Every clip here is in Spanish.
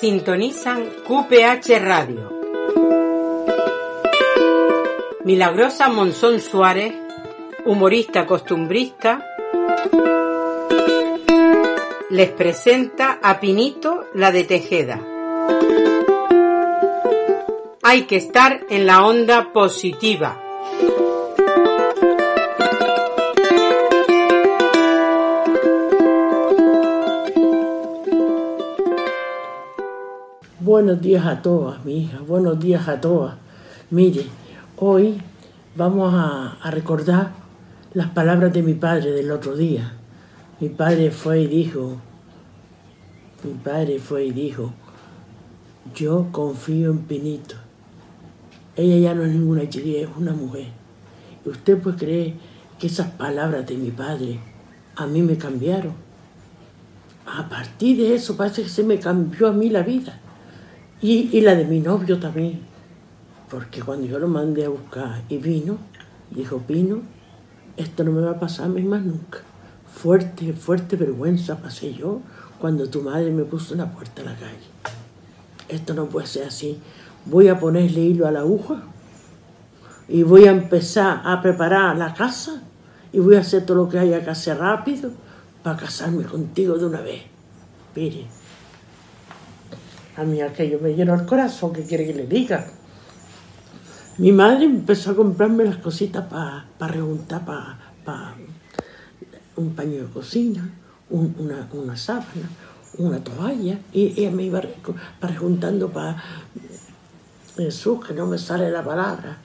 Sintonizan QPH Radio. Milagrosa Monzón Suárez, humorista costumbrista, les presenta a Pinito la de Tejeda. Hay que estar en la onda positiva. Buenos días a todas, mi hija, buenos días a todas. Mire, hoy vamos a recordar las palabras de mi padre del otro día. Mi padre fue y dijo, yo confío en Pinito. Ella ya no es ninguna chiquilla, es una mujer. ¿Y usted puede creer que esas palabras de mi padre a mí me cambiaron? A partir de eso parece que se me cambió a mí la vida. Y la de mi novio también. Porque cuando yo lo mandé a buscar y vino, dijo, Pino, esto no me va a pasar a mí más nunca. Fuerte vergüenza pasé yo cuando tu madre me puso en la puerta a la calle. Esto no puede ser así. Voy a ponerle hilo a la aguja y voy a empezar a preparar la casa y voy a hacer todo lo que haya que hacer rápido para casarme contigo de una vez. Mire, a mí aquello me llenó el corazón, ¿qué quiere que le diga? Mi madre empezó a comprarme las cositas para rejuntar, para un paño de cocina, una sábana, una toalla, y ella me iba rejuntando para Jesús, que no me sale la palabra,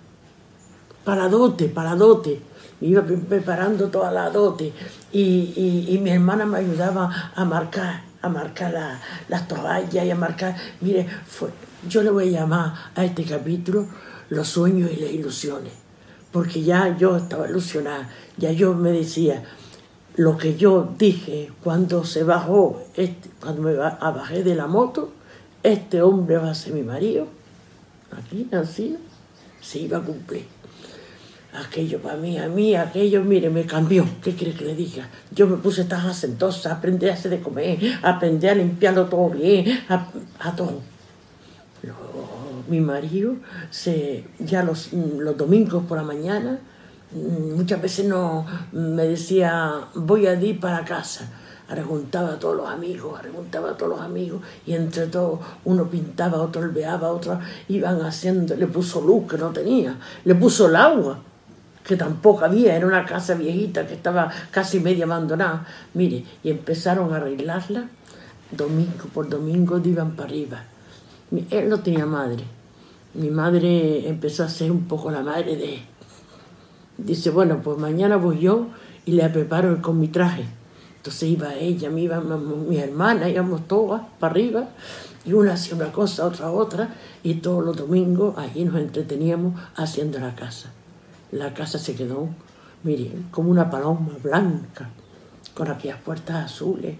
para dote. Me iba preparando toda la dote y mi hermana me ayudaba a marcar las toallas y a marcar. Mire, yo le voy a llamar a este capítulo Los sueños y las ilusiones, porque ya yo estaba ilusionada, ya yo me decía, lo que yo dije cuando se bajó, cuando me bajé de la moto, este hombre va a ser mi marido, aquí nací, se iba a cumplir. Aquello para mí, aquello, mire, me cambió. ¿Qué quiere que le diga? Yo me puse tan asentosa, aprendí a hacer de comer, aprendí a limpiarlo todo bien, a todo. Luego, mi marido, ya los domingos por la mañana, muchas veces no me decía, voy a ir para casa. Rejuntaba a todos los amigos, y entre todos uno pintaba, otro alveaba, otros iban haciendo, le puso luz que no tenía, le puso el agua que tampoco había, era una casa viejita que estaba casi media abandonada. Mire, y empezaron a arreglarla, domingo por domingo iban para arriba. Él no tenía madre, mi madre empezó a ser un poco la madre de él. Dice, bueno, pues mañana voy yo y le preparo con mi traje. Entonces iba ella, iba mi hermana, íbamos todas para arriba, y una hacía una cosa, otra, y todos los domingos allí nos entreteníamos haciendo la casa. La casa se quedó, mire, como una paloma blanca, con aquellas puertas azules,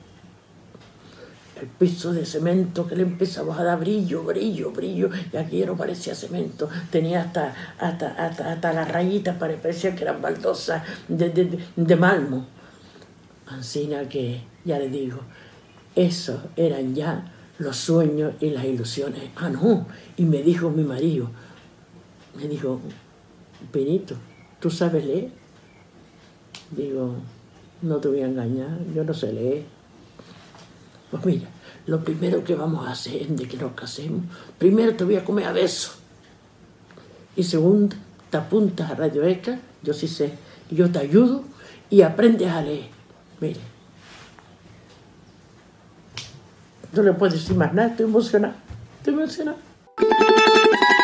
el piso de cemento que le empezaba a dar brillo, y aquí no parecía cemento, tenía hasta las rayitas, parecían que eran baldosas de mármol. Así que, ya le digo, esos eran ya los sueños y las ilusiones. Ah, no, y me dijo mi marido, Pinito, ¿tú sabes leer? Digo, no te voy a engañar, yo no sé leer. Pues mira, lo primero que vamos a hacer de que nos casemos, primero te voy a comer a besos. Y segundo, te apuntas a Radio ECA, yo sí sé, y yo te ayudo y aprendes a leer. Mire, no le puedo decir más nada, estoy emocionada.